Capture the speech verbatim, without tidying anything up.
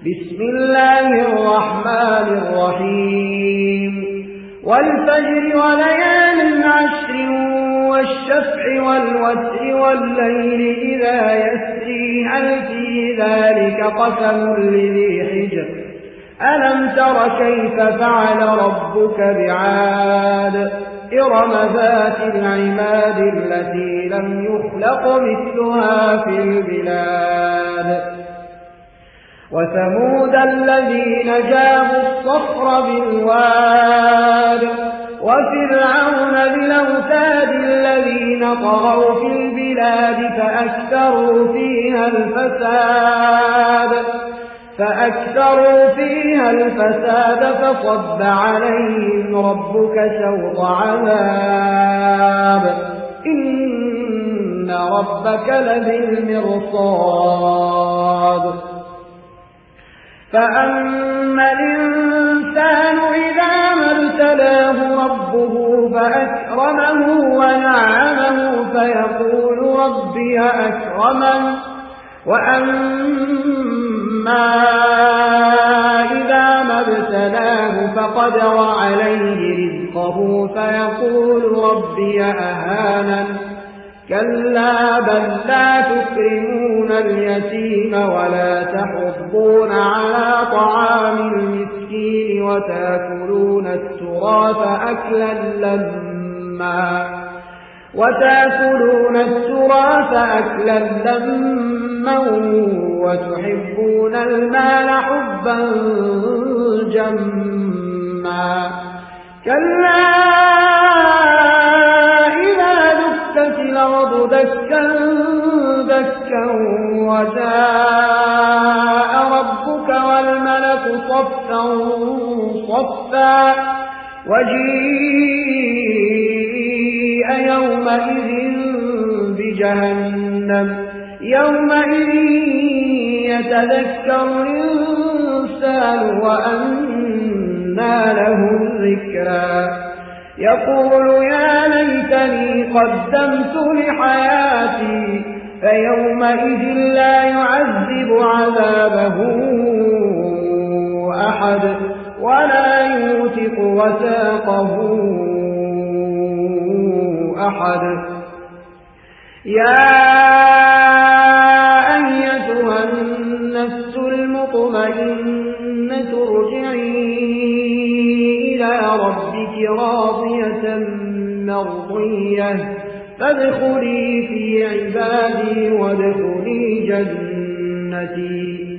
بسم الله الرحمن الرحيم والفجر وليال عشر والشفع والوتر والليل إذا يسري هل في ذلك قسم لذي حجر ألم تر كيف فعل ربك بعاد إرم ذات العماد التي لم يخلق مثلها في البلاد وثمود الذين جابوا الصخر بالواد وفرعون بالأوتاد الذين طغوا في البلاد فأكثروا فيها الفساد فأكثروا فيها الفساد فصب عليهم ربك سوط عذاب إن ربك لبالمرصاد فأما الإنسان إذا ما ابتلاه ربه فأكرمه ونعمه فيقول ربي أكرمن وأما إذا ما ابتلاه فقدر عليه رزقه فيقول ربي أهانن كلا بل لا تكرمون اليتيم ولا تحضون على طعام المسكين وتأكلون التراث أكلا لما وتأكلون التراث أكلا لما وتحبون المال حبا جما كلا إذا دكت الأرض دكا دكا وجاء ربك والملك صفا صفا وجيء يومئذ بجهنم يومئذ يتذكر الإنسان وأنى له الذكرى يقول يا ليتني قدمت لحياتي فيومئذ لا يعذب عذابه أحد ولا يوثق وثاقه أحد يا أيتها النفس المطمئنة ارجعي إلى ربك راضية مرضية فادخلي في عبادي وادخلي جنتي